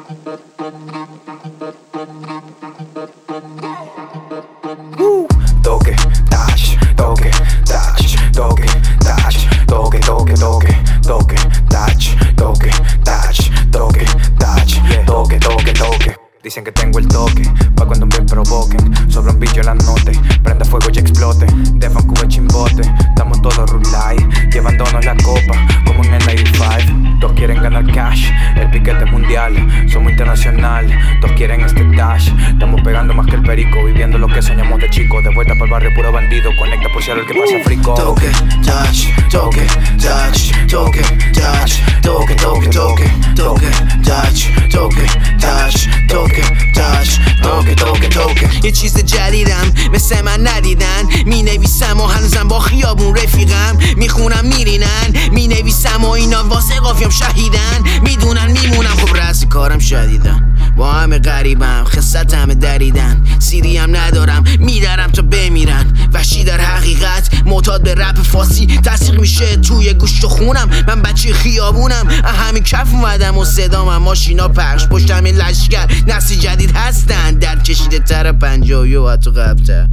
Toque, touch, toque, touch, toque, touch, toque, toque, toque, toque, touch, toque, touch, toque, touch, toque, toque, toque. Dicen que tengo el toque, pa' cuando me provoquen. Sobre un bicho en la note, prenda fuego y explote. De Vancouver chimbote, estamos todos rulay, llevándonos la copa, como en el 95. Todos quieren ganar cash, el piquete mundial, somos internacional. Todos quieren este dash, estamos pegando más que el perico, viviendo lo que soñamos de chico. De vuelta para el barrio puro bandido, conecta por si algo el que pasa frico. Toque, touch, toque, touch, toque, touch, toque, toque, toque, toque, touch, toque, touch, toque, touch, toque, toque, toque. یه چیز جدیدم مثل من ندیدن، می نویسم و هنوزم با خیابون رفیقم، میخونم میرینن، می نویسم و اینا واسه قافیم شهیدن، میدونن میمونم خب رأس کارم شدیدن، با همه غریبم خصت همه دریدن، سیری هم ندارم میدارم تا بمیرن، وحشی در حقیقت معتاد به رپ فارسی تصدیق میشه توی گوشت و خونم، من بچه خیابونم همین کف اومدم و صدامم ماشینا پخش پشتم این لشگر، نسل جدید هستن در کشیده تر 50 و حتی قبل‌تر.